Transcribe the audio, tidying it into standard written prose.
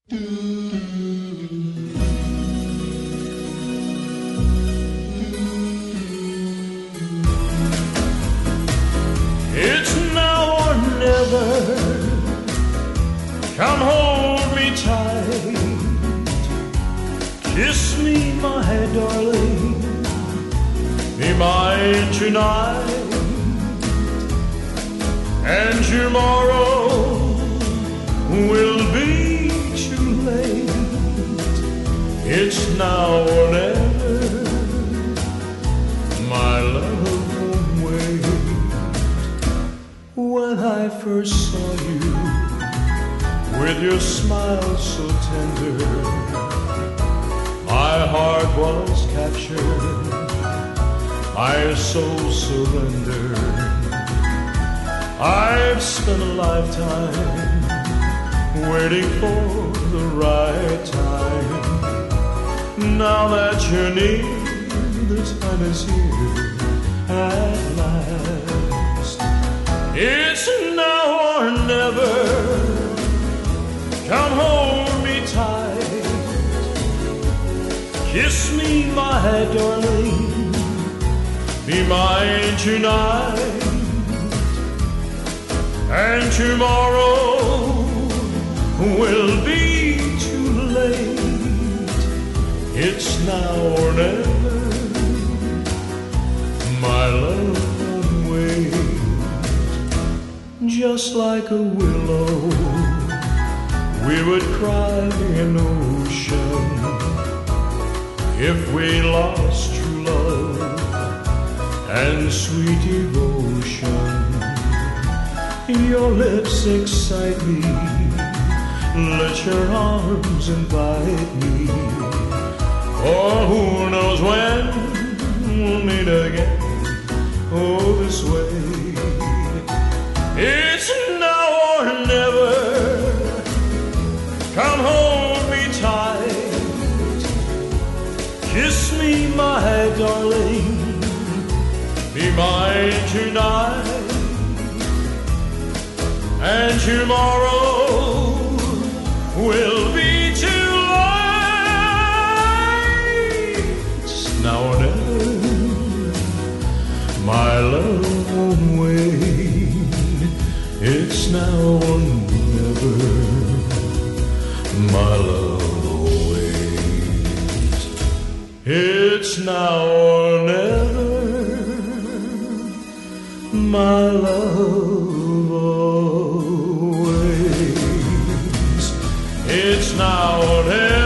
It's now or never. Come hold me tight. Kiss me, my darling. Be mine tonight. And tomorrow will be too late. It's now or never. My love won't wait. When I first saw you, with your smile so tender, my heart was captured, my soul surrendered. I've spent a lifetime waiting for the right time. Now that you're near, the time is here at last. It's now or never. Come hold me tight. Kiss me, my darling. Be mine tonight. And tomorrow will be too late. It's now or never. My love won't wait. Just like a willow, we would cry an ocean if we lost true love and sweet devotion. Your lips excite me, let your arms invite me. Oh, who knows when we'll meet again, oh, this way. It's now or never. Come hold me tight. Kiss me, my darling. Be mine tonight. And tomorrow will be too late. It's now or never. My love won't wait. It's now or never. My love waits. It's now or never. My love waits. It's now or never.